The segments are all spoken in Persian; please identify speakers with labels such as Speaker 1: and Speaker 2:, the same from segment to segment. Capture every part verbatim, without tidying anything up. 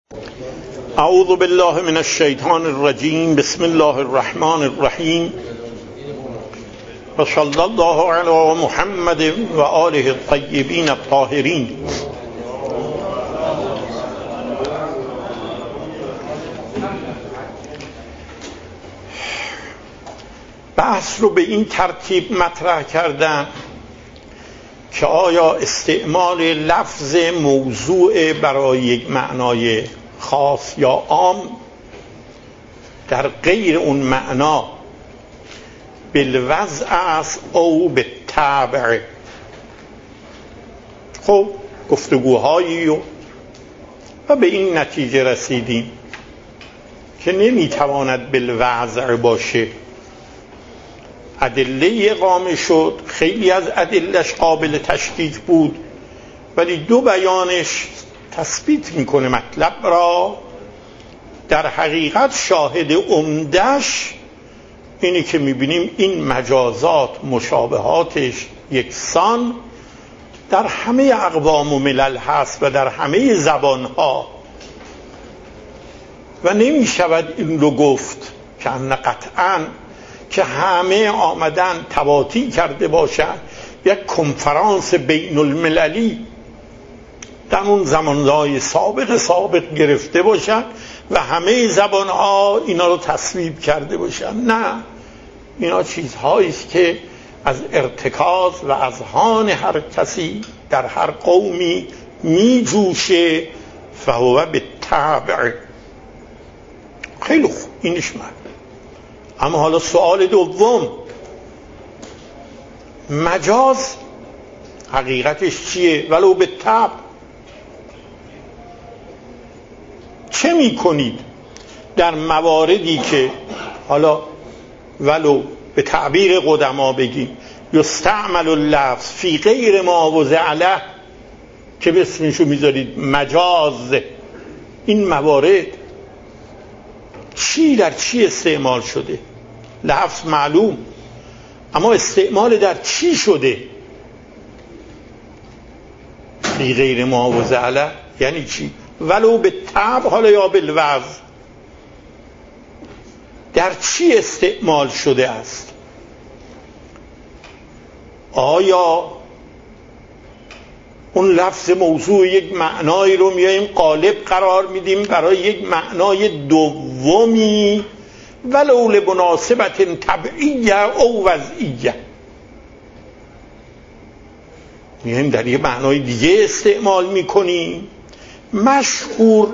Speaker 1: اعوذ بالله من الشیطان الرجیم. بسم الله الرحمن الرحیم و صلی الله علی محمد و آله الطیبین الطاهرین. بحث رو به این ترتیب مطرح کردم که آیا استعمال لفظ موضوع برای یک معنای خاص یا عام در غیر اون معنا بالوضع است او به تبع. خب گفتگوهایی و, و به این نتیجه رسیدیم که نمیتواند بالوضع باشه. ادله اقامه شد، خیلی از ادلش قابل تشکیک بود، ولی دو بیانش تثبیت میکنه مطلب را. در حقیقت شاهد عمدش اینی که میبینیم این مجازات مشابهاتش یکسان در همه اقوام و ملل هست و در همه زبانها و نمیشود این رو گفت که ان قطعاً که همه آمدن تواطی کرده باشند، یک کنفرانس بین المللی در اون زمانهای سابق سابق گرفته باشند و همه زبانها اینا رو تصویب کرده باشند. نه، اینا چیزهایی است که از ارتکاز و اذهان هر کسی در هر قومی می جوشه. فهو بالطبع. خیلی خوب، اینش من. اما حالا سوال دوم، مجاز حقیقتش چیه؟ ولو به طبع. چه می کنید در مواردی که حالا ولو به تعبیر قدما بگیم یستعمل اللفظ فی غیر ما وضع علیه، که به اسمشو میذارید مجاز. این موارد چی در چی استعمال شده؟ لفظ معلوم، اما استعمال در چی شده؟ فی غیر ما وضع علیه یعنی چی؟ ولو به طبع حالا یا بالوضع، در چی استعمال شده است؟ آیا اون لفظ موضوع یک معنایی رو میایم قالب قرار میدیم برای یک معنای دومی ولو لمناسبت طبعیه او وضعیه، میایم در یک معنای دیگه استعمال میکنیم؟ مشهور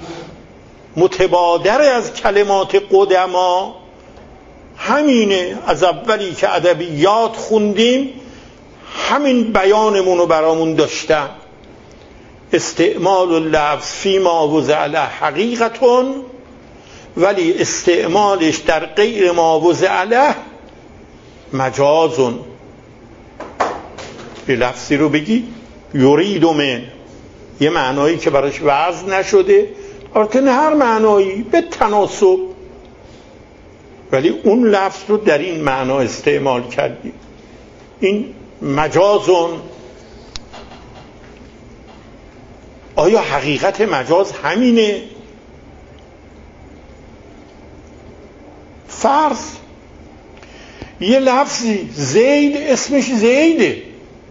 Speaker 1: متبادر از کلمات قدما همینه. از اولی که ادبیات خوندیم همین بیانمونو برامون داشتن. استعمال اللفظ فی ما وضع علیه حقیقتون، ولی استعمالش در غیر ما وضع علیه مجازون. یه لفظی رو بگی یرید من، یه معنایی که براش وضع نشده، البته نه هر معنایی، به تناسب، ولی اون لفظ رو در این معنا استعمال کردی، این مجازون. آیا حقیقت مجاز همینه؟ فرض یه لفظی زید اسمش زیده،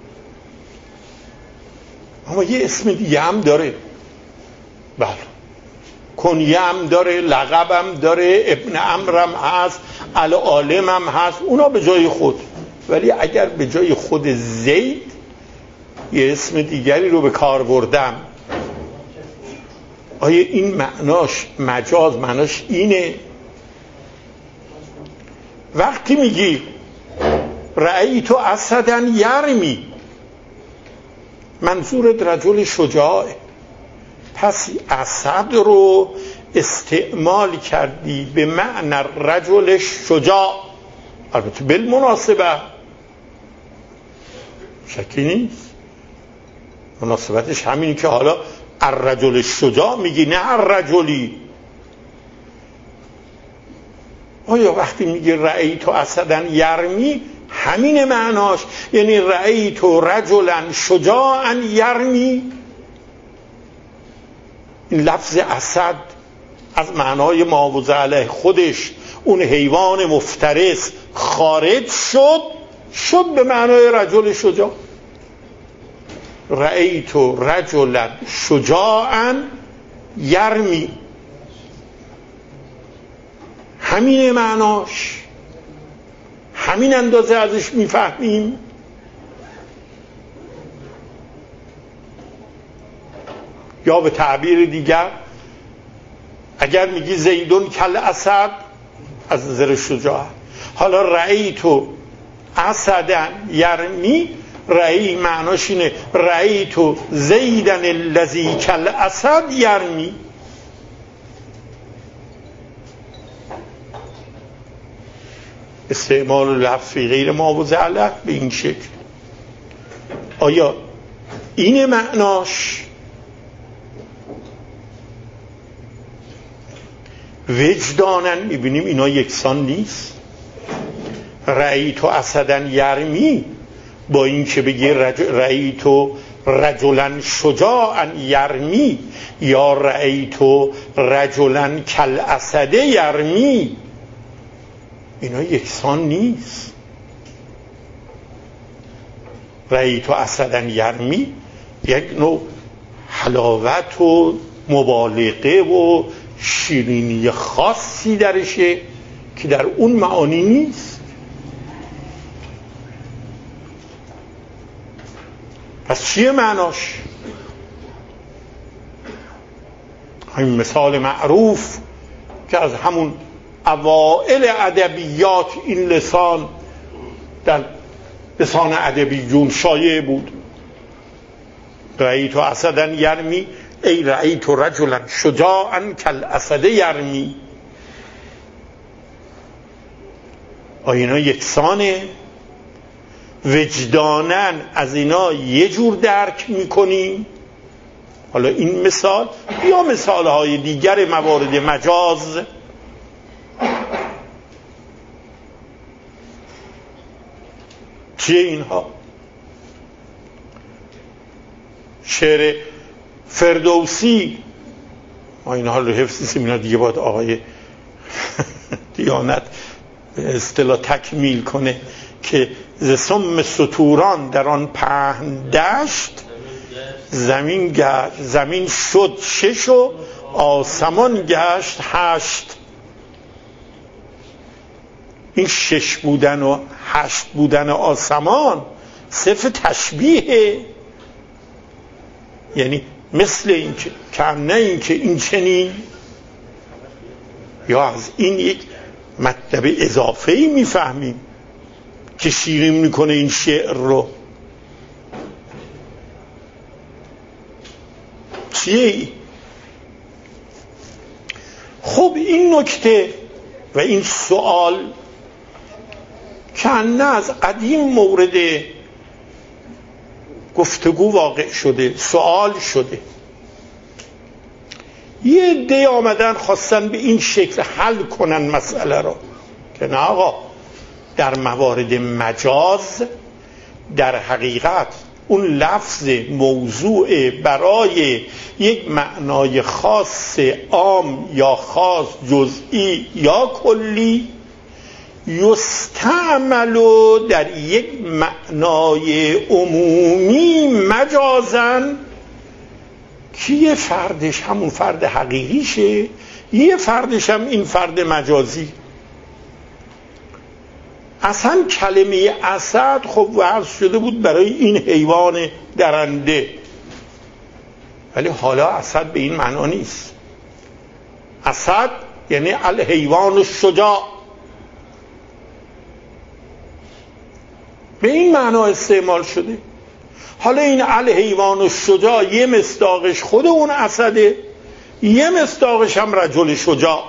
Speaker 1: اما یه اسم دیگه هم داره. بله، کنیه هم داره، لقب هم داره، ابن عمرو هم هست، العالم هم هست، اونا به جای خود. ولی اگر به جای خود زید یه اسم دیگری رو به کار بردم، آیا این معناش مجاز معناش اینه؟ وقتی میگی رأیت اسدا یرمی، منظورت رجل شجاعه، پس اسد رو استعمال کردی به معنی رجل شجاع. البته بالمناسبه، شکی نیست، مناسبتش همینی که حالا الرجل شجاع میگی، نه الرجلی. آیا وقتی میگی رأیت اسدا یرمی همین معناش؟ یعنی رأیت رجلا شجاعا یرمی؟ این لفظ اسد از معنای معوض علیه خودش اون حیوان مفترس خارج شد، شد به معنای رجل شجاع. رأیت رجلا شجاعا یرمی، همین معناش، همین اندازه ازش میفهمیم. یا به تعبیر دیگر اگر میگی زیدون کل اسد از نظر شجاع، حالا رأیت اسدن یرمی، رأی معناش اینه رأیت زیدن الذی کل اسد یرمی. استعمال لفظ غیر معوض علیه به این شکل، آیا این معناش؟ وجدانن میبینیم اینا یکسان نیست. رأیت اسدن یرمی با این که بگی رج... رأیت رجلا شجاعا یرمی یا رأیت رجلا کل اسد یرمی، اینا یکسان نیست. رأیت اسدن یرمی یک نوع حلاوت و مبالغه و شیرینی خاصی درشه که در اون معانی نیست. پس چیه معناش؟ همین مثال معروف که از همون اوائل ادبیات این لسان در لسان ادبیون شایع بود. رأیت اسدن یرمی ای رأیت رجلا شجاعا کل اسد یرمی. آیا اینا یکسانه؟ وجدانن از اینا یه جور درک میکنیم؟ حالا این مثال یا مثالهای دیگر موارد مجاز. چیه اینها؟ شعر فردوسی، ما اینها رو حفظ اینا دیگه باید آقای دیانت به اصطلاح تکمیل کنه که ز سم ستوران در آن پهن دشت، زمین گشت زمین شد شش و آسمان گشت هشت. این شش بودن و هشت بودن آسمان صرف تشبیه، یعنی مثل این که کم نه این که این چنین، یا از این یک مطلب اضافه‌ای میفهمیم که شیرین میکنه این شعر رو. چیه؟ خب این نکته و این سوال که نه از قدیم مورد گفتگو واقع شده، سوال شده. یه عده آمدن خواستن به این شکل حل کنن مسئله رو که نه آقا، در موارد مجاز در حقیقت اون لفظ موضوع برای یک معنای خاص عام یا خاص جزئی یا کلی یستعمل در یک معنای عمومی مجازن که یه فردش همون فرد حقیقیشه، یه فردش هم این فرد مجازی. اصلا کلمه اسد خب وضع شده بود برای این حیوان درنده، ولی حالا اسد به این معنا نیست. اسد یعنی الحیوان الشجاع، به این معنا استعمال شده. حالا این الحیوان الشجاع یه مصداقش خود اون اسده، یه مصداقش هم رجل شجاع.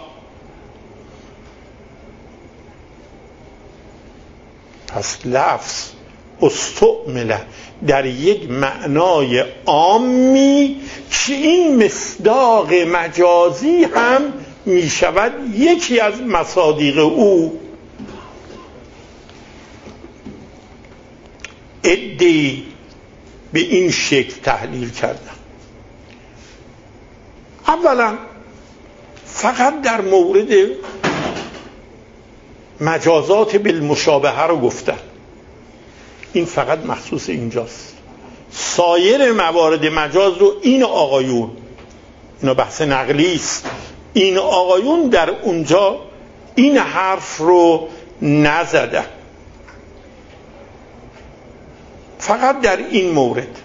Speaker 1: پس لفظ استعمل در یک معنای عامی که این مصداق مجازی هم می شود یکی از مصادیق او. عده‌ای به این شکل تحلیل کردن. اولا فقط در مورد مجازات بالمشابهه رو گفتن، این فقط مخصوص اینجاست. سایر موارد مجاز رو این آقایون، اینا بحث نقلی است، این آقایون در اونجا این حرف رو نزدن، فقط در این مورد.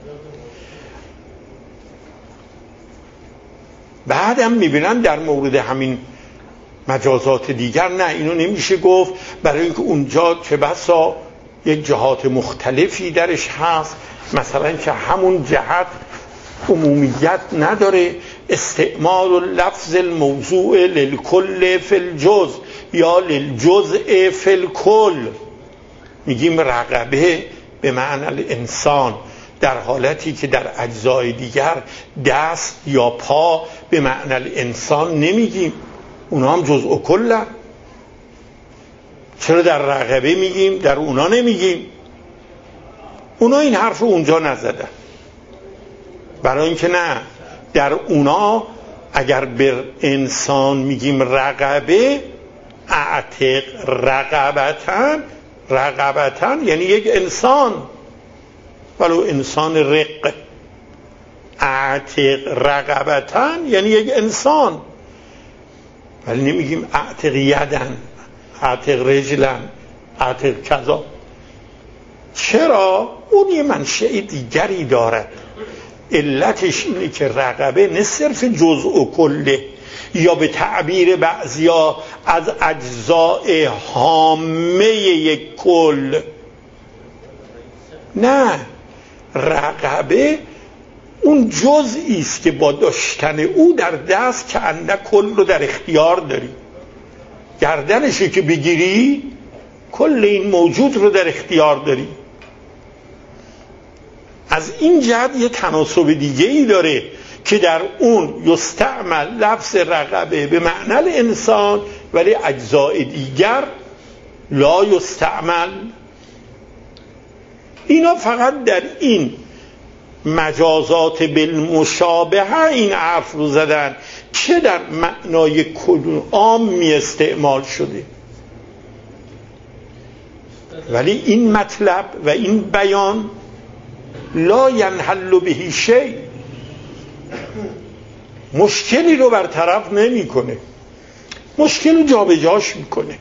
Speaker 1: بعدم میبینن در مورد همین مجازات دیگر نه، اینو نمیشه گفت، برای اینکه اونجا چه بسا یک جهات مختلفی درش هست، مثلا که همون جهت عمومیت نداره، استعمال لفظ الموضوع للکل فی الجزء یا للجزء فی الکل، میگیم رقبه به معنی الانسان، در حالتی که در اجزای دیگر دست یا پا به معنی الانسان نمیگیم، اونا هم جزء و کلن. چرا در رقبه میگیم در اونا نمیگیم؟ اونا این حرف رو اونجا نزدن، برای اینکه نه، در اونا اگر به انسان میگیم رقبه، اعتق رقبتن، رقبتن یعنی یک انسان، ولو انسان رق، اعتق رقبتن یعنی یک انسان، ولی نمیگیم اعتق یدن، اعتق رجلن، اعتق کذا. چرا؟ اون یه منشأ دیگری دارد. علتش اینه که رقبه نه صرف جزء و کله، یا به تعبیر بعضیا از اجزاء حامه یک کل، نه، رقبه اون جزئی است که با داشتن او در دست که اندک کل رو در اختیار داری. گردنشی که بگیری کل این موجود رو در اختیار داری. از این جهت یه تناسب دیگه ای داره که در اون یستعمل لفظ رقبه به معنی انسان، ولی اجزاء دیگر لا یستعمل. اینا فقط در این مجازات بالمشابهه این حرف رو زدن، چه در معنای کل عامی استعمال شده. ولی این مطلب و این بیان لا ینحل به شیء، مشکلی رو برطرف نمیکنه، مشکل رو جابجاش میکنه،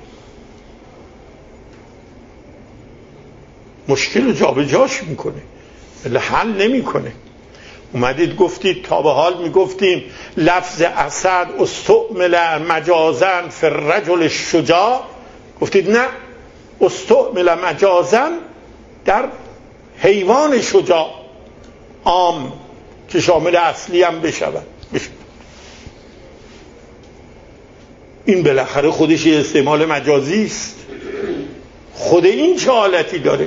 Speaker 1: مشکل رو جابجاش میکنه، ولی حل نمیکنه. اومدید گفتید تا به حال میگفتیم لفظ اسد استعمل مجازا فی الرجل الشجاع، گفتید نه، استعمل مجازا در حیوان شجاع عام که شامل اصلی هم بشود. این بالاخره خودش یه استعمال مجازی است. خود این چه حالتی داره؟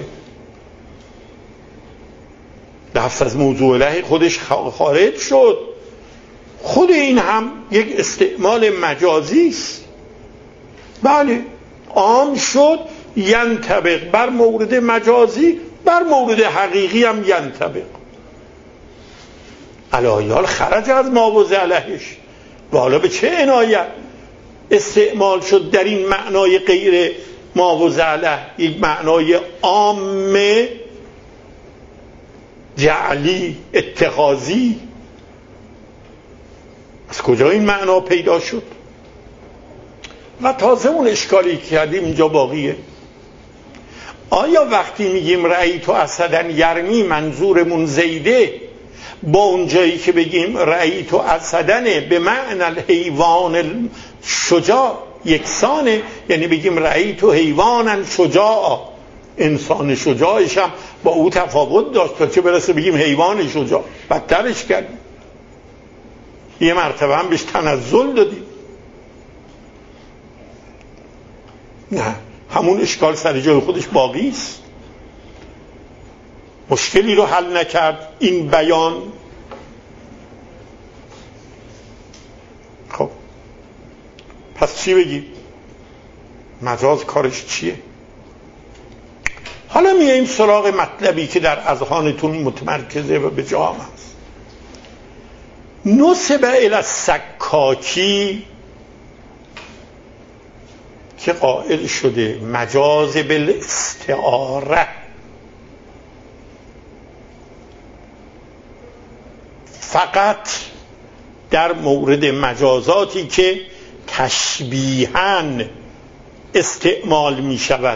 Speaker 1: لفظ از موضوع له خودش خارج شد، خود این هم یک استعمال مجازی است. بله، عام شد، ینطبق بر مورد مجازی، بر مورد حقیقی هم ینطبق. علایال خرج از ما وضع لهش، و حالا به چه عنایت استعمال شد در این معنای غیر ما وضع له، یک معنای عام جعلی اتخاذی. از کجا این معنا پیدا شد؟ و تازه اون اشکالی که کردیم اینجا باقیه. آیا وقتی میگیم رأیت اسدن یرمی منظورمون زیده، با اون جایی که بگیم رأیت اسدن به معنی الحیوان شجاع یکسانه؟ یعنی بگیم رأیت حیوانا شجاع، انسان شجاعش هم با او تفاوت داشت، تا چه برسه بگیم حیوان شجاع، بدترش کردیم، یه مرتبه هم بهش تنزل دادیم. نه، همون اشکال سر جای خودش باقی است، مشکلی رو حل نکرد این بیان. خب پس چی بگیم؟ مجاز کارش چیه؟ حالا میاییم سراغ مطلبی که در اذهانتون متمرکزه و به جا هم هست. نسب الی السکاکی که قائل شده مجاز بالاستعاره، فقط در مورد مجازاتی که تشبیهاً استعمال می شود.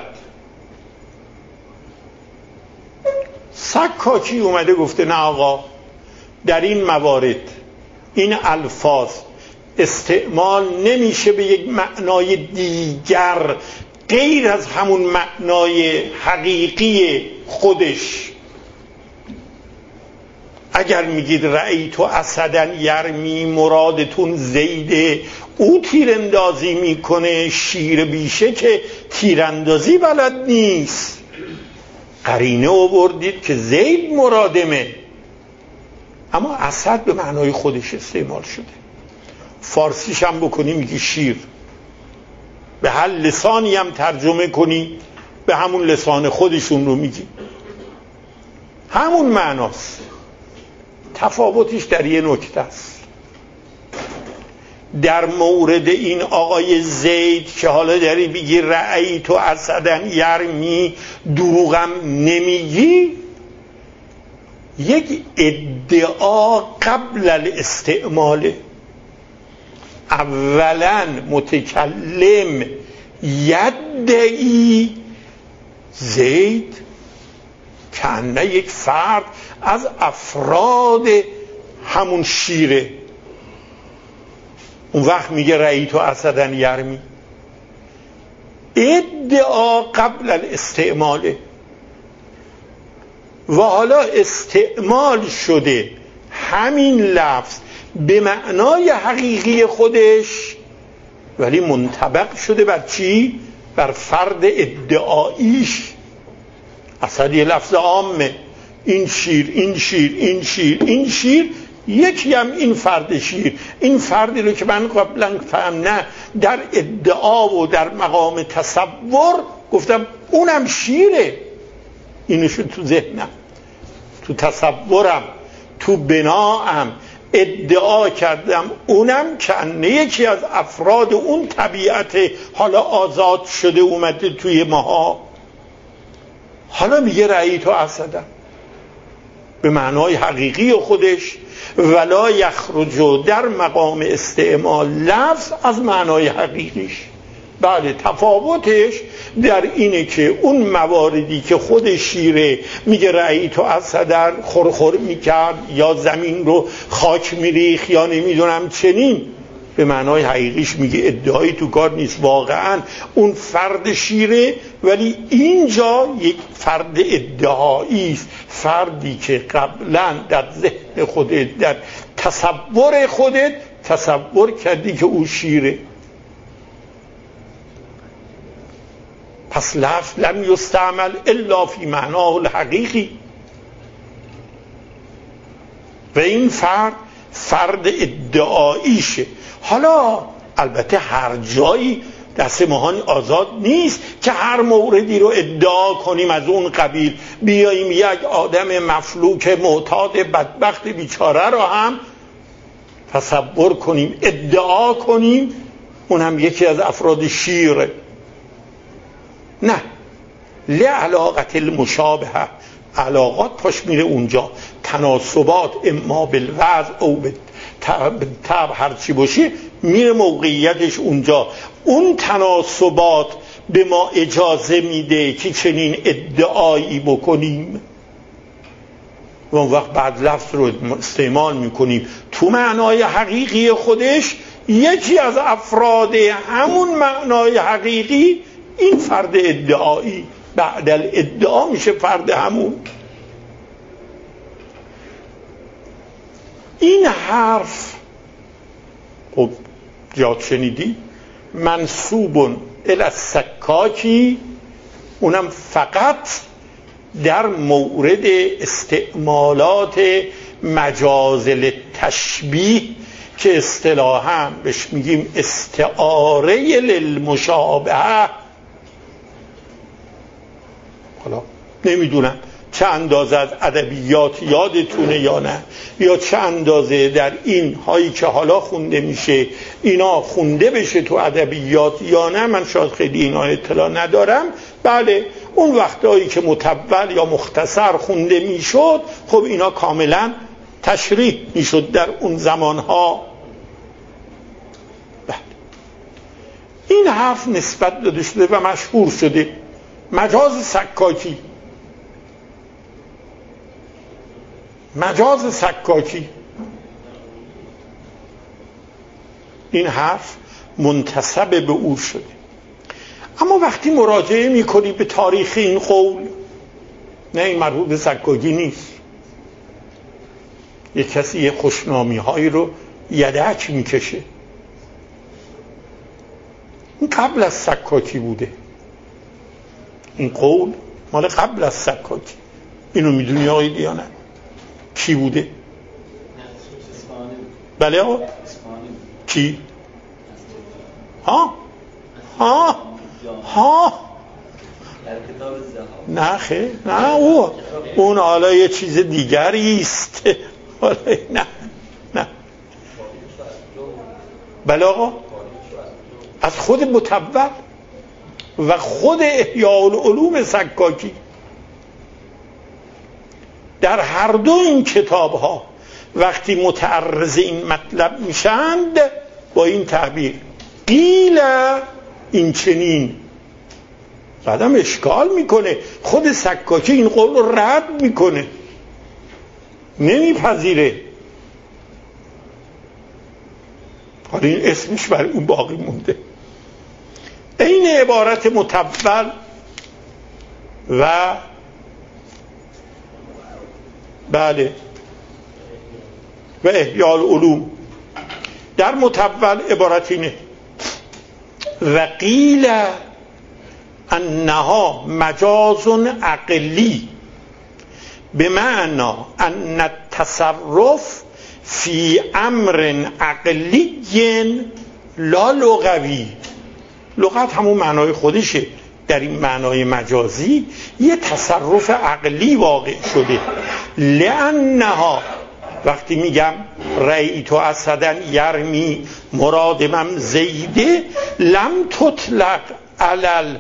Speaker 1: سکاکی اومده گفته نه آقا، در این موارد این الفاظ استعمال نمیشه به یک معنای دیگر غیر از همون معنای حقیقی خودش. اگر میگید رأیت اسدا یرمی، مرادتون زیده، او تیراندازی میکنه، شیر بیشه که تیراندازی بلد نیست، قرینه آوردید که زید مرادمه، اما اسد به معنای خودش استعمال شده. فارسیش هم بکنی میگی شیر، به هر لسانی هم ترجمه کنی به همون لسان خودشون رو میگی، همون معناست. تفاوتش در یه نکته است. در مورد این آقای زید که حالا داری بگی رأیت اسدا یرمی، دروغم نمیگی، یک ادعا قبل الاستعمال. اولا متکلم یدعی زید کنه یک فرد از افراد همون شیره، اون وقت میگه رأیت اسدا یرمی. ادعا قبل الاستعماله و حالا استعمال شده همین لفظ به معنای حقیقی خودش، ولی منطبق شده بر چی؟ بر فرد ادعاییش. اصلا یه لفظ عامه، این شیر این شیر این شیر این شیر، یکی هم این فرد شیر. این فردی رو که من قبلا فهم نه در ادعا و در مقام تصور گفتم اونم شیره، اینشو تو ذهنم، تو تصورم، تو بناام ادعا کردم اونم کنه یکی از افراد اون طبیعت حالا آزاد شده اومده توی ماها. حالا میگه رأیت اسدا به معنای حقیقی خودش، ولا یخرج در مقام استعمال لفظ از معنای حقیقیش. بله، تفاوتش در اینه که اون مواردی که خود شیره میگه رأیت اسدا خورخور میکرد یا زمین رو خاک میریخ یا نمیدونم چنین، به معنای حقیقیش میگه ادعایی تو کار نیست، واقعا اون فرد شیره، ولی اینجا یک فرد ادعایی است، فردی که قبلا در ذهن خودت در تصور خودت تصور کردی که او شیره. پس لفظ لم یستعمل الا فی معناه الحقیقی و این فرد فرد ادعاییشه. حالا البته هر جایی دست ماهان آزاد نیست که هر موردی رو ادعا کنیم از اون قبیل، بیاییم یک آدم مفلوک معتاد بدبخت بیچاره رو هم تصور کنیم ادعا کنیم اون هم یکی از افراد شیره. نه، لعلاقت المشابهه، علاقات پاش میره اونجا، تناسبات اما بالوضع او بالطبع هرچی باشه میره موقعیتش اونجا. اون تناسبات به ما اجازه میده که چنین ادعایی بکنیم و اون وقت بعد لفظ رو استعمال میکنیم تو معنای حقیقی خودش. یکی از افراد همون معنای حقیقی این فرد ادعایی بعد الادعا میشه فرد همون. این حرف خب یاد شنیدی منصوب الی السکاکی، اونم فقط در مورد استعمالات مجاز للتشبیه که اصطلاحاً بهش میگیم استعاره للمشابهه. حالا نمیدونم چه اندازه از ادبیات یادتونه یا نه، یا چه اندازه در این هایی که حالا خونده میشه اینا خونده بشه تو ادبیات یا نه، من شاید خیلی اینا اطلاع ندارم. بله اون وقتایی که مطول یا مختصر خونده میشد خب اینا کاملا تشریح میشد در اون زمانها. بله. این حرف نسبت داده شده و مشهور شده، مجاز سکاکی. مجاز سکاکی این حرف منتسب به او شده. اما وقتی مراجعه میکنی به تاریخ این قول، نه این مربوط به سکاکی نیست، یک کسی یه خوشنامی هایی رو یدک میکشه، این قبل از سکاکی بوده، این قول مال قبل از سکاکی. اینو میدونی آقای دیانت کی بوده؟ بله آقا کی؟ ها ها ها نه خیلی نه او اون حالا یه چیز دیگری است. نه نه بله آقا از خود مطول و خود احیاء العلوم سکاکی. در هر دو این کتاب ها وقتی متعرض این مطلب میشند با این تعبیر قیل این چنین، بعدم اشکال میکنه، خود سکاکی این قول رو رد میکنه، نمیپذیره. حالا این اسمش برای اون باقی مونده. این عبارت مطول و بله و احیاء العلوم در مطول عبارت اینه و قیل انها مجاز عقلی به معنی ان التصرف فی امر عقلی لا لغوی. لغت همون معنای خودشه، در این معنای مجازی یه تصرف عقلی واقع شده. لانها وقتی میگم رأیت اسدا یرمی مراد من زیده لم تطلق علی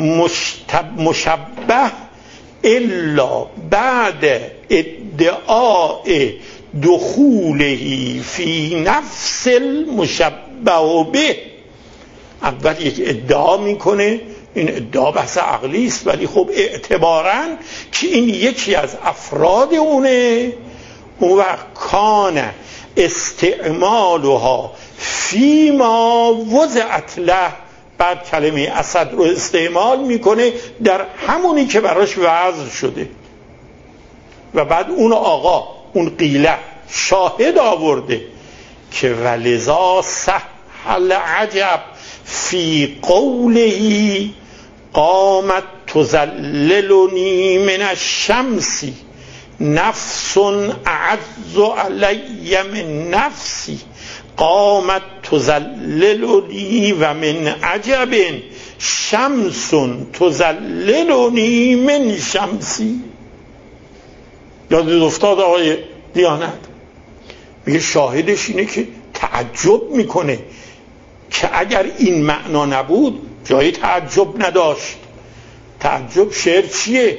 Speaker 1: المشبه الا بعد ادعاء دخوله فی نفس المشبه به. اول یک ادعا میکنه، این ادعا بحث عقلی است، ولی خب اعتباراً که این یکی از افراد اونه، اون وقت کان استعمالها فیما وضعت له، بعد کلمه اسد رو استعمال میکنه در همونی که براش وضع شده و بعد اون آقا اون قیله شاهد آورده که ولذا سهل عجب فی قوله قامت تزللنی من الشمس نفس اعز علی من نفسی قامت تزللنی و من عجب شمس تزللنی من شمسی. یاد افتاد آقای دیانت میگه شاهدش اینه که تعجب میکنه که اگر این معنا نبود جای تعجب نداشت. تعجب شعر چیه؟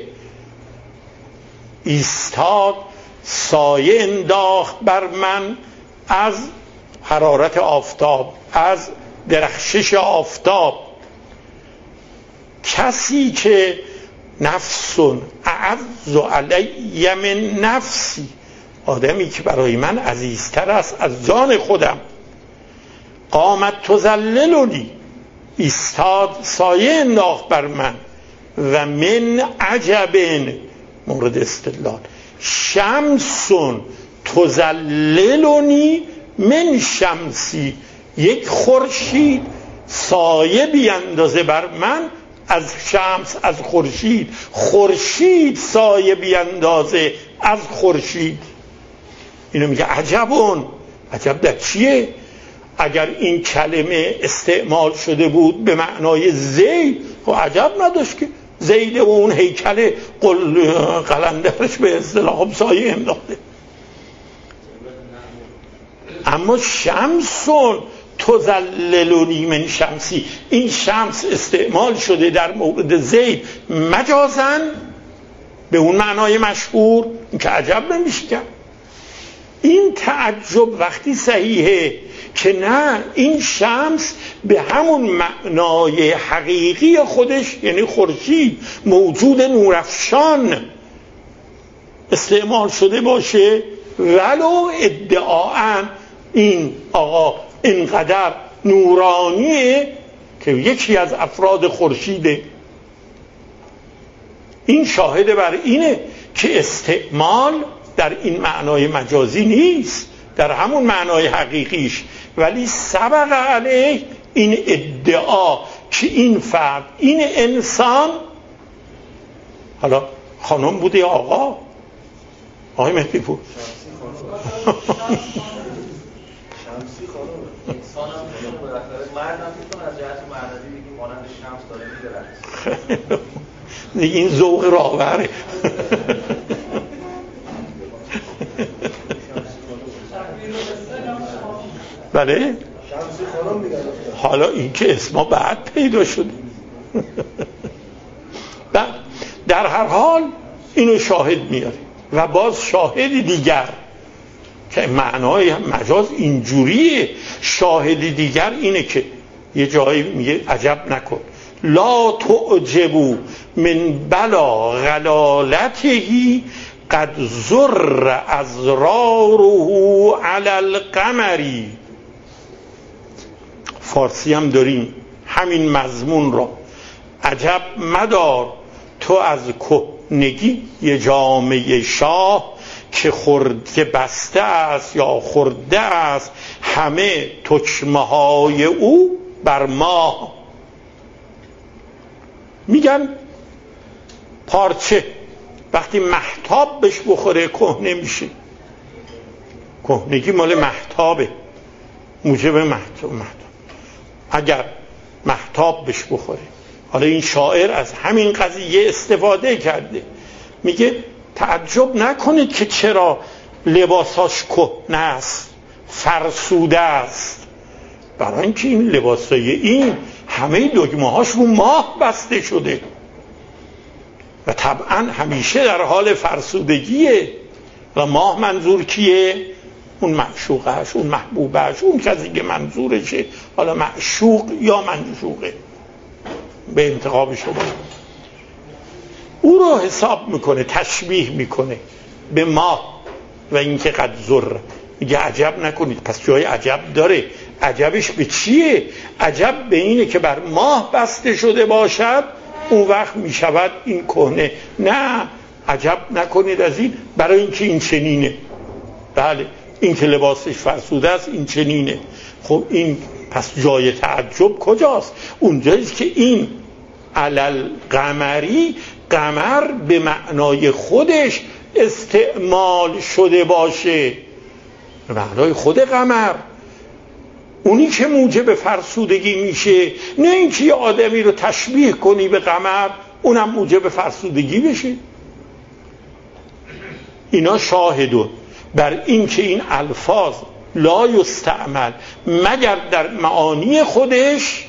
Speaker 1: ایستاد سایه انداخت بر من از حرارت آفتاب، از درخشش آفتاب. کسی که نفس اعز علی من نفسی، آدمی که برای من عزیزتر است از جان خودم. قامت تزللنی، ایستاد سایه انداخت بر من. و من عجب، مورد استدلال، شمس تزللنی من شمسی، یک خورشید سایه بیاندازه بر من از شمس، از خورشید. خورشید سایه بیاندازه از خورشید. اینو میگه عجبون. عجب در چیه؟ اگر این کلمه استعمال شده بود به معنای زید، خب عجب نداشت که زید و اون هیکل قل قلندرش به اصطلاح سایه انداخته. اما شمسون تذللونی من شمسی، این شمس استعمال شده در مورد زید مجازن به اون معنای مشهور که عجب نمیشه کرد. این تعجب وقتی صحیحه که نه، این شمس به همون معنای حقیقی خودش یعنی خورشید موجود نورافشان استعمال شده باشه، ولو ادعااً این آقا اینقدر نورانیه که یکی از افراد خورشیده، این شاهد بر اینه که استعمال در این معنای مجازی نیست، در همون معنای حقیقیش، ولی سبق علیه این ادعا که این فرد، این انسان، حالا خانم بوده یا آقا؟ آقای مهدی پور
Speaker 2: شمسی خانم انسان هم میتونه بالاخره مرد هم میتونه از جهت معنوی بگیم مانند شمس داره میدرخشه
Speaker 1: دیگه این ذوق راهبره. بله
Speaker 2: شمسی خانم میگه
Speaker 1: حالا این که اسما بعد پیدا شده. در هر حال اینو شاهد میاره و باز شاهد دیگر که معنای مجاز اینجوریه، شاهد دیگر اینه که یه جایی میگه عجب نکن، لا تعجبو من بلا غلالتهی قد زر ازراره علی القمری. فارسی هم داریم همین مضمون را، عجب مدار تو از کهنگی یه جامعه شاه که خورده بسته است یا خورده است همه تچمه های او بر ما. میگن پارچه وقتی مهتاب بهش بخوره کهنه میشه، کهنگی مال مهتابه، موجب مهتاب. اگر مهتاب بهش بخوره، حالا این شاعر از همین قضیه استفاده کرده، میگه تعجب نکنید که چرا لباساش کهنه است، فرسوده است، برای اینکه این لباسای این همه دگمه هاش رو ماه بسته شده و طبعا همیشه در حال فرسودگیه. و ماه منظور کیه؟ اون معشوقش، اون محبوبش، اون کسی که منظورشه، حالا معشوق یا منشوقه به انتخاب شما، او رو حساب میکنه، تشبیه میکنه به ماه و اینکه قد ذره. میگه عجب نکنید، پس جای عجب داره. عجبش به چیه؟ عجب به اینه که بر ماه بسته شده باشد، اون وقت میشود این کهنه. نه، عجب نکنید از این، برای اینکه این چنینه. بله، این که لباسش فرسوده است این چنینه. خب این پس جای تعجب کجاست؟ اونجاییست که این علل قمری، قمر به معنای خودش استعمال شده باشه، به معنای خود قمر، اونی که موجب فرسودگی میشه، نه اینکه یه آدمی رو تشبیه کنی به قمر اونم موجب فرسودگی بشه. اینا شاهدون بر این که این الفاظ لا یستعمل مگر در معانی خودش.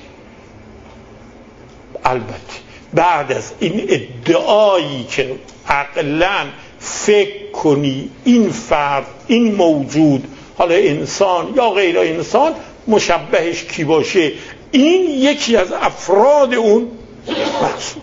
Speaker 1: البته بعد از این ادعایی که عقلاً فکر کنی این فرد، این موجود، حالا انسان یا غیر انسان، مشبهش کی باشه، این یکی از افراد اون مقصود.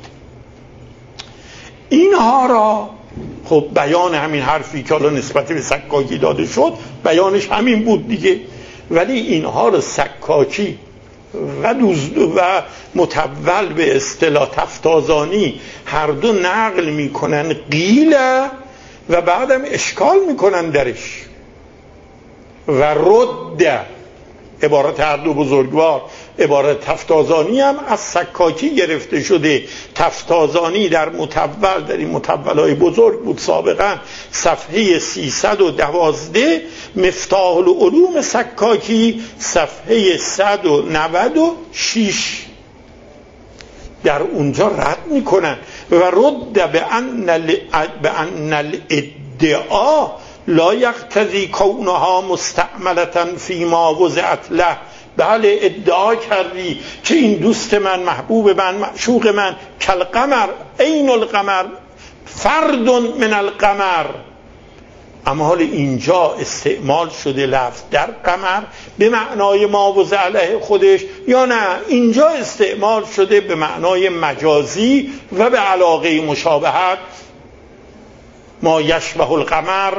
Speaker 1: اینها را خب بیان همین حرفی که حالا نسبت به سکاکی داده شد بیانش همین بود دیگه، ولی اینها را سکاکی و دوزد و متول به اصطلاح تفتازانی هر دو نقل میکنن قیله و بعدم اشکال میکنن درش و رد. عبارت هر دو بزرگوار، عبارت تفتازانی هم از سکاکی گرفته شده. تفتازانی در متول، در این متولای بزرگ بود سابقا، صفحه سیصد و دوازده، مفتاح العلوم سکاکی صفحه صد و نود و شش، در اونجا رد میکنن و رد به ان الادعا لا یقتضی کونها مستعملة فیما وضعت له. بله ادعا کردی که این دوست من، محبوب من، معشوق من، کالقمر، عین القمر، فرد من القمر، اما حال اینجا استعمال شده لفظ در قمر به معنای ما وضع علیه خودش، یا نه اینجا استعمال شده به معنای مجازی و به علاقه مشابهت، ما یشبه القمر.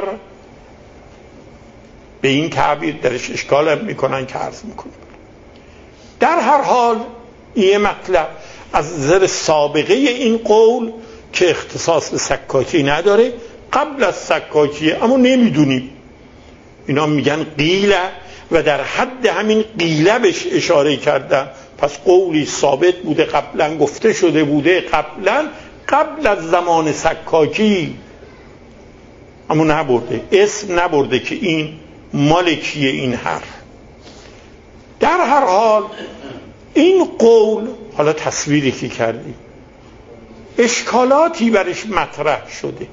Speaker 1: به این تعبیر درش اشکال میکنن که عرض میکنن. در هر حال این مطلب از نظر سابقه این قول که اختصاص به سکاکی نداره، قبل از سکاکیه اما نمیدونیم، اینا میگن قیله و در حد همین قیله بهش اشاره کردن، پس قولی ثابت بوده، قبلا گفته شده بوده، قبلا قبل از زمان سکاکی، اما نبرده اسم نبرده که این مالکیه این حرف. در هر حال این قول، حالا تصویری که کردیم، اشکالاتی برش مطرح شده.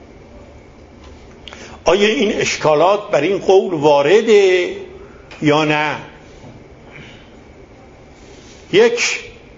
Speaker 1: آیا این اشکالات بر این قول وارده یا نه؟ یک،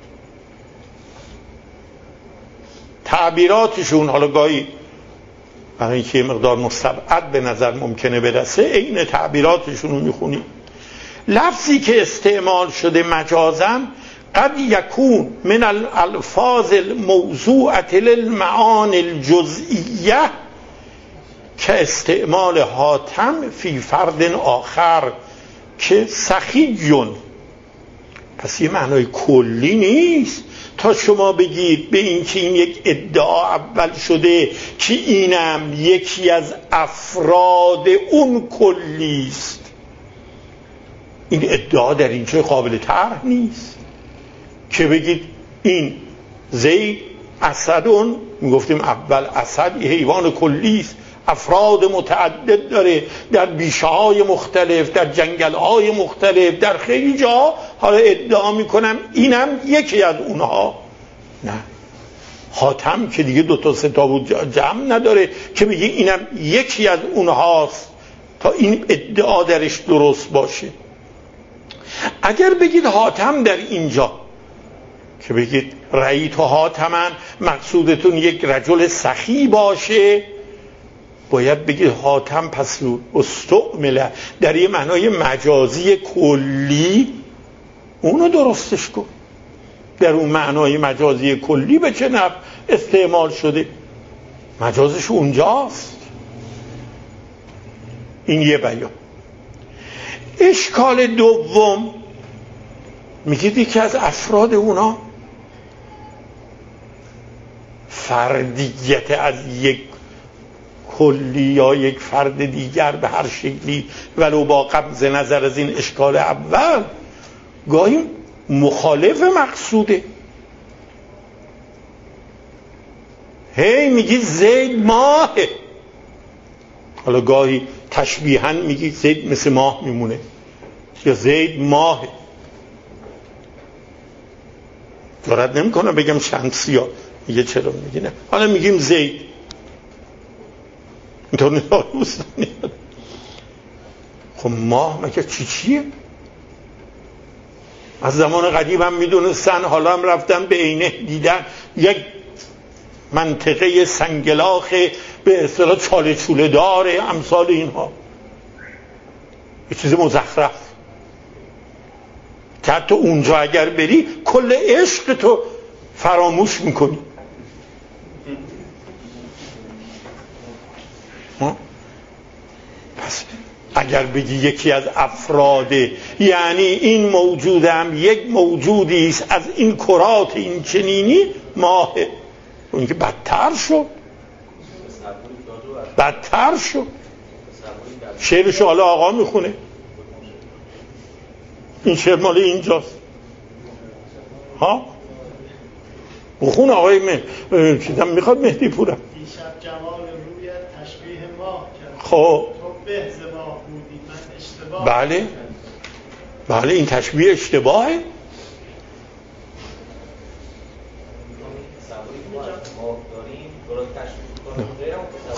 Speaker 1: تعبیراتشون حالا گاهی برای اینکه مقدار مستبعد به نظر ممکنه برسه، این تعبیراتشون رو میخونیم. لفظی که استعمال شده مجازاً قد یکون من الالفاظ الموضوعة للمعانی الجزئیه که استعمال حاتم فی فرد آخر که سخیون، پس یه معنای کلی نیست تا شما بگید به این که این یک ادعا اول شده که اینم یکی از افراد اون کلیست. این ادعا در اینجا قابل طرح نیست که بگید این زید اسدون، میگفتیم اول اسد یه حیوان کلیست، افراد متعدد داره، در بیشه های مختلف، در جنگل های مختلف، در خیلی جا، حالا ادعا میکنم اینم یکی از اونها. نه، حاتم که دیگه دو تا سه تا بود جمع نداره که بگی اینم یکی از اونهاست تا این ادعا درش درست باشه. اگر بگید حاتم در اینجا که بگید رأیت حاتمن، مقصودتون یک رجل سخی باشه، باید بگید حاتم پس استعمله در یه معنای مجازی کلی، اونو درستش کن. در اون معنای مجازی کلی به چه نفع استعمال شده؟ مجازش اونجاست. این یه بیان. اشکال دوم، میگید یکی از افراد اونا فردیت از یک کلی یا یک فرد دیگر به هر شکلی ولو با قبض نظر از این اشکال اول گاهی مخالف مقصوده. هی میگی زید ماهه، حالا گاهی تشبیهاً میگی زید مثل ماه میمونه یا زید ماهه. جرئت نمیکنم بگم شمسی ها، میگه چرا میگی نه، حالا میگیم زید. اینطور نیست. خب ماه مگه چی چیه؟ از زمان قدیم هم میدونستن، حالا هم رفتن به عینه دیدن یک منطقه سنگلاخ به اصطلاح چاله چوله داره، امثال اینها، یه چیز مزخرف که حتی اونجا اگر بری کل عشق تو فراموش میکنی. پس اگر بگی یکی از افراده، یعنی این موجودم یک موجودی است از این کرات این چنینی ماهه. اون که بدتر شد، بدتر شد. شعرشو حالا آقا میخونه، این شعر مال اینجاست ها، بخون آقای من چیزم میخواد مهدی پورم.
Speaker 3: دیشب جمال رویت تشبیه ماه کرد،
Speaker 1: خب
Speaker 3: تو به زباه بودی من اشتباه.
Speaker 1: بله بله این تشبیه اشتباهه.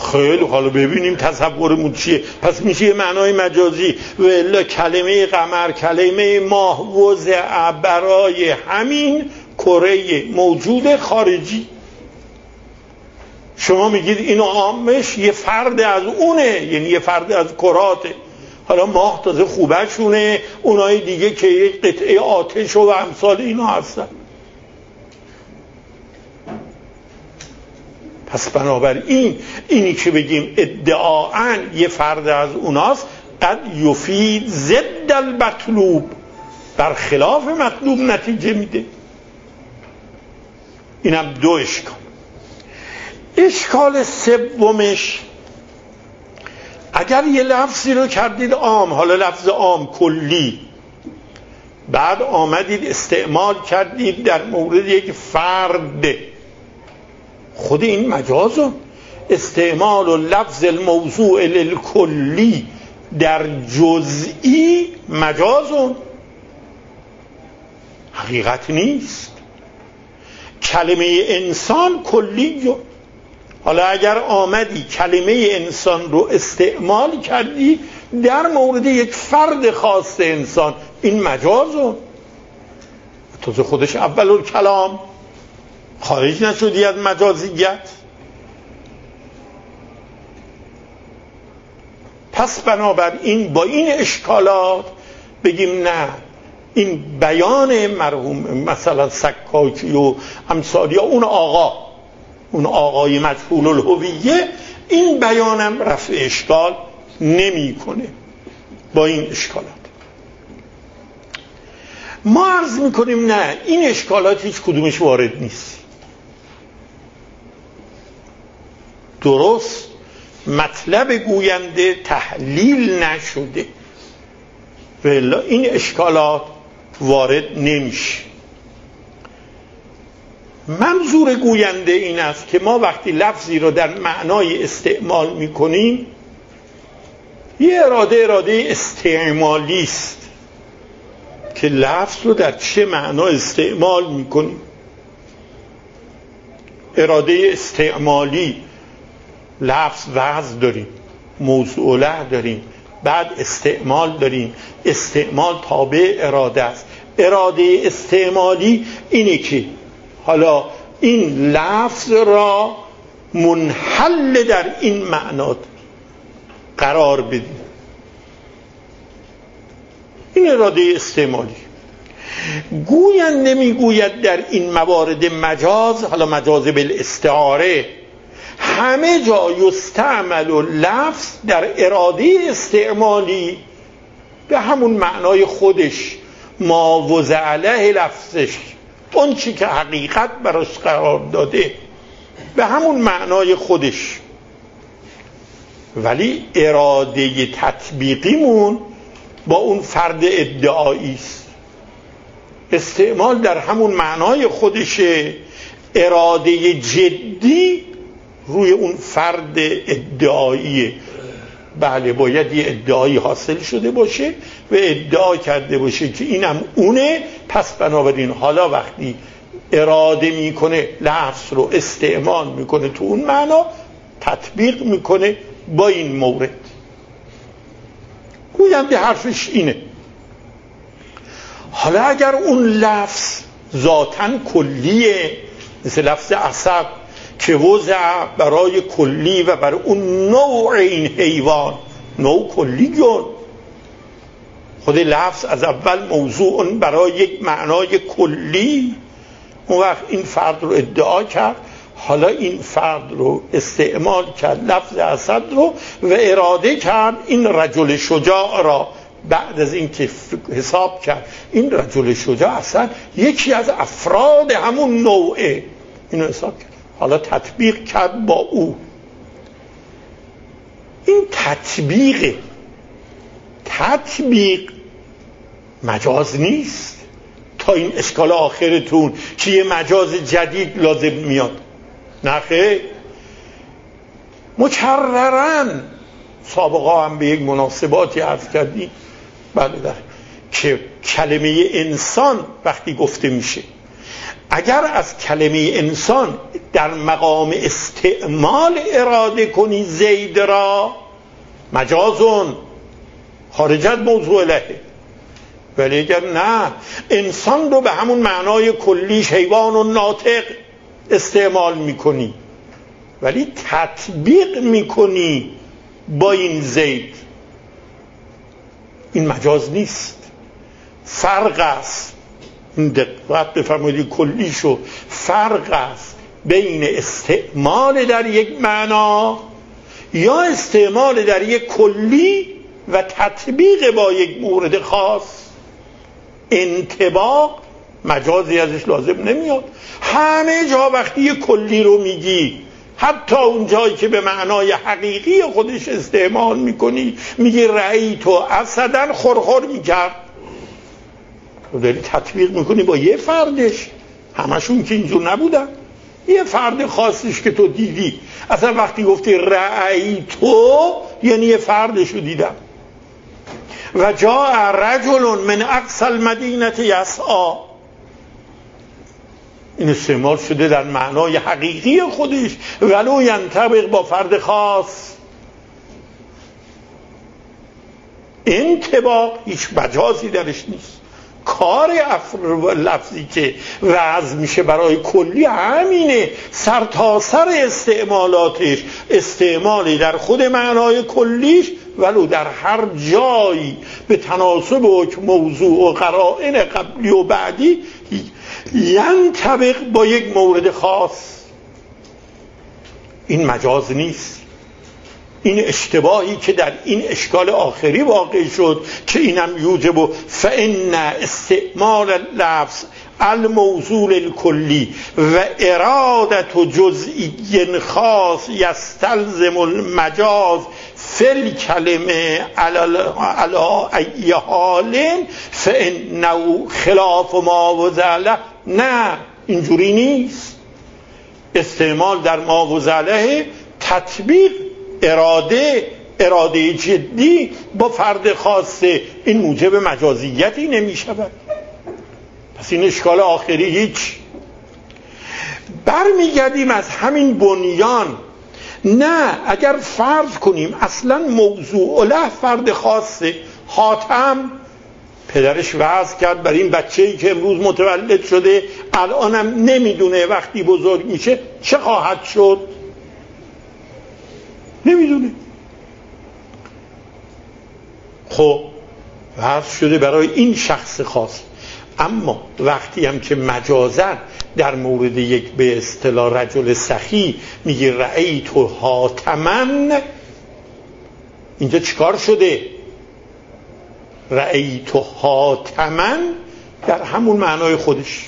Speaker 1: خیلی حالا ببینیم تصورمون چیه. پس میشه یه معنای مجازی و الا کلمه قمر، کلمه ماه وضع برای همین کره موجود خارجی. شما میگید اینو عامش یه فرد از اونه، یعنی یه فرد از کراته. حالا ماه تازه خوبشونه، اونای دیگه که یک قطعه آتش و امثال اینا هستن. پس بنابراین اینی که بگیم ادعااً یه فرد از اوناست قد یفید ضد المطلوب، برخلاف مطلوب نتیجه میده. اینم دو اشکال. اشکال سومش، اگر یه لفظی رو کردید عام، حالا لفظ عام کلی، بعد آمدید استعمال کردید در مورد یک فرد، خود این مجازه. استعمال و لفظ الموضوع للکلی در جزئی مجازه، حقیقت نیست. کلمه انسان کلیه. حالا اگر آمدی کلمه انسان رو استعمال کردی در مورد یک فرد خاص انسان، این مجازه. تازه خودش اول الکلام، خارج نشدی از مجازیت. پس بنابراین با این اشکالات بگیم نه، این بیان مرحوم مثلا سکاکی و امثالی، اون آقا، اون آقای مجهول الهویه، این بیانم رفع اشکال نمی کنه با این اشکالات. ما عرض میکنیم نه، این اشکالات هیچ کدومش وارد نیست. درست مطلب گوینده تحلیل نشده و الا این اشکالات وارد نمیشه. منظور گوینده این است که ما وقتی لفظی رو در معنای استعمال میکنیم، یه اراده اراده استعمالی است که لفظ رو در چه معنا استعمال میکنیم. اراده استعمالی، لفظ وضع داریم، موضوع له داریم، بعد استعمال داریم. استعمال تابع اراده است. اراده استعمالی اینه که حالا این لفظ را منحل در این معنا قرار بدیم. این اراده استعمالی. گوینده میگوید در این موارد مجاز، حالا مجاز بالاستعاره، همه جا یستعمل و لفظ در اراده استعمالی به همون معنای خودش، ما وضع علیه لفظش، اون چی که حقیقت براش قرار داده، به همون معنای خودش. ولی اراده تطبیقیمون با اون فرد ادعایی است. استعمال در همون معنای خودشه، اراده جدی روی اون فرد ادعاییه. بله باید یه ادعایی حاصل شده باشه و ادعا کرده باشه که اینم اونه. پس بنابراین حالا وقتی اراده میکنه لفظ رو استعمال میکنه تو اون معنا، تطبیق میکنه با این مورد. گوینده حرفش اینه. حالا اگر اون لفظ ذاتاً کلیه، مثل لفظ عصب که وضع برای کلی و برای اون نوع این حیوان، نوع کلیون، خود لفظ از اول موضوع برای یک معنای کلی، اون وقت این فرد رو ادعا کرد، حالا این فرد رو استعمال کرد لفظ اسد رو و اراده کرد این رجل شجاع را، بعد از این که حساب کرد این رجل شجاع اصلا یکی از افراد همون نوعه، اینو حساب کرد، حالا تطبیق کرد با او. این تطبیق تطبیق مجاز نیست تا این اشکال آخرتون که یه مجاز جدید لازم میاد. نه خیر، مکررن سابقا هم به یک مناسباتی عرض کردیم بله در که کلمه انسان وقتی گفته میشه اگر از کلمه انسان در مقام استعمال اراده کنی زید را، مجازون خارجت موضوع الهه. ولی اگر نه، انسان رو به همون معنای کلیش حیوان و ناطق استعمال میکنی ولی تطبیق میکنی با این زید، این مجاز نیست، فرق است. این دقت بفرمایید کلیشو، فرق است بین استعمال در یک معنا یا استعمال در یک کلی و تطبیق با یک مورد خاص. انطباق مجازی ازش لازم نمیاد. همه جا وقتی یک کلی رو میگی، حتی اون جایی که به معنای حقیقی خودش استعمال میکنی، میگی رأیت و اسدن خورخور میکرد، تو داری تطبیق میکنی با یه فردش، همشون که اینجور نبودن، یه فرد خاصش که تو دیدی. اصلا وقتی گفتی رأیتو یعنی یه فردش رو دیدم. و جاء رجل من اقصى المدینه یسعی، این استعمال شده در معنای حقیقی خودش ولو ینطبق با فرد خاص. انطباق هیچ مجازی درش نیست. کار لفظی که وضع میشه برای کلی همینه، سر تا سر استعمالاتش استعمالی در خود معنای کلیش ولو در هر جایی به تناسب حکم موضوع و قرائن قبلی و بعدی ینطبق با یک مورد خاص. این مجاز نیست. این اشتباهی که در این اشکال آخری واقع شد که اینم یوجب فإن استعمال اللفظ الموصول الکلی و ارادت جزئی خاص یستلزم المجاز فی الکلمه علی ای حال فإنه خلاف ما وضع. نه، اینجوری نیست. استعمال در ما وضع تطبیق اراده اراده جدی با فرد خاصه، این موجب مجازیتی نمی شود. پس این اشکال آخری هیچ. برمیگردیم از همین بنیان. نه، اگر فرض کنیم اصلا موضوع له فرد خاصه، حاتم پدرش وعظ کرد بر این بچه‌ای که امروز متولد شده الانم نمیدونه وقتی بزرگ میشه چه خواهد شد، نمیدونه. خب وعظ شده برای این شخص خاص. اما وقتی هم که مجازن در مورد یک به اصطلاح رجل سخی میگه رأیت حاتمن، اینجا چیکار شده؟ رأیت حاتمن در همون معنای خودش،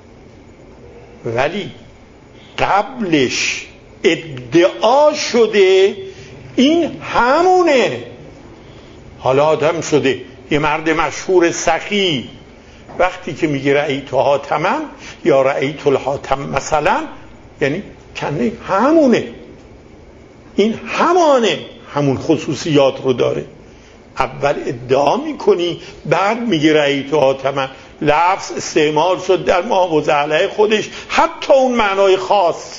Speaker 1: ولی قبلش ادعا شده این همونه. حالا آدم شده یه مرد مشهور سخی، وقتی که میگه رأیت حاتمن یا رأیت الحاتم مثلا، یعنی کنه همونه، این همانه، همون خصوصیات رو داره. اول ادعا میکنی بعد میگه رأیت حاتمن. لفظ استعمال شد در ماوضع علیه خودش، حتی اون معنای خاص،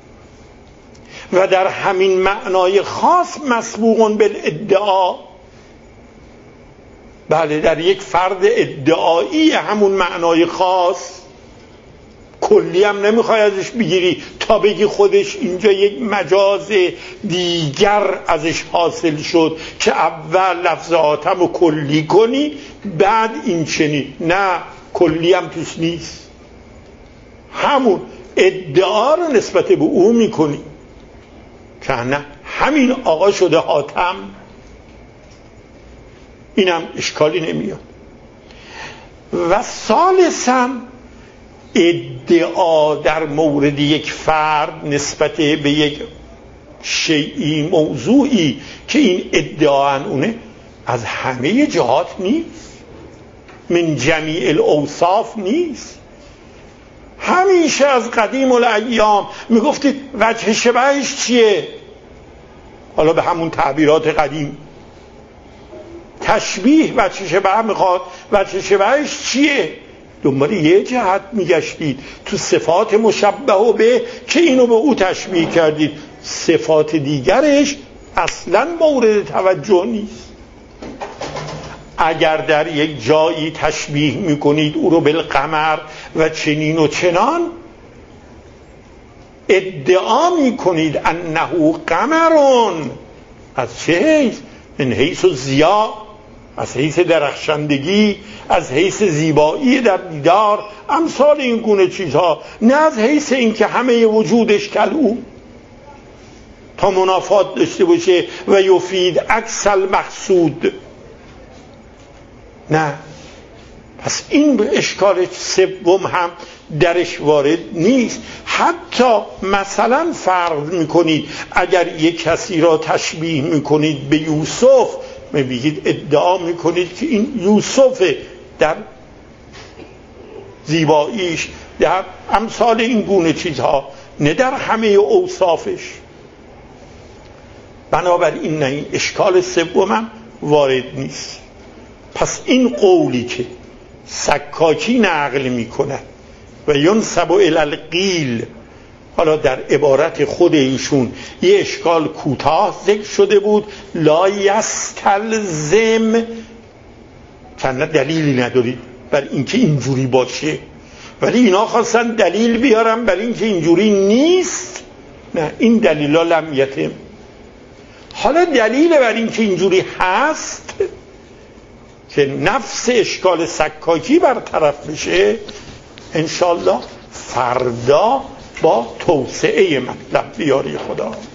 Speaker 1: و در همین معنای خاص مسبوقون بالادعا. بله، در یک فرد ادعایی همون معنای خاص، کلی هم نمیخوای ازش بگیری تا بگی خودش اینجا یک مجاز دیگر ازش حاصل شد که اول لفظ حاتم رو کلی کنی بعد این چنین. نه، کلی هم توش نیست، همون ادعا رو نسبت به او میکنی که نه همین آقا شده حاتم، اینم اشکالی نمیاد. و ثالثاً ادعا در مورد یک فرد نسبت به یک شیئی موضوعی که این ادعا اونه از همه جهات نیست، من جمیع الاوصاف نیست. همیشه از قدیم الایام میگفتید وجه شبهش چیه؟ حالا به همون تعبیرات قدیم تشبیه وجه شبه میخواد، وجه شبهش چیه؟ دنبال یه جهت میگشتید تو صفات مشبه به که اینو به او تشبیه کردید، صفات دیگرش اصلا مورد توجه نیست. اگر در یک جایی تشبیه میکنید او رو بالقمر و چنین و چنان، ادعا میکنید انه قمرون، از چه حیث؟ من حیث ضیا، از حیث درخشندگی، از حیث زیبایی در دیدار، امثال این گونه چیزها، نه از حیث این که همه وجودش کل او تا منافات داشته باشه و یفید عکس المقصود. نه، پس این به اشکال سوم هم درش وارد نیست. حتی مثلا فرض میکنید اگر یک کسی را تشبیه میکنید به یوسف، میگید ادعا میکنید که این یوسف در زیباییش، در امثال این گونه چیزها، نه در همه اوصافش. بنابراین نه، این اشکال سوم هم وارد نیست. پس این قولی که سکاکی نقل میکنه و ینسب الی القیل، حالا در عبارت خود ایشون یه اشکال کوتاه ذکر شده بود، لا یستلزم، چند دلیلی ندارید بر اینکه اینجوری باشه، ولی اینا خواستن دلیل بیارن بر اینکه اینجوری نیست. نه، این دلیلا لم یتم. حالا دلیل بر اینکه اینجوری هست که نفس اشکال سکاکی برطرف بشه، انشالله فردا با توسعه مطلب بیاری خدا.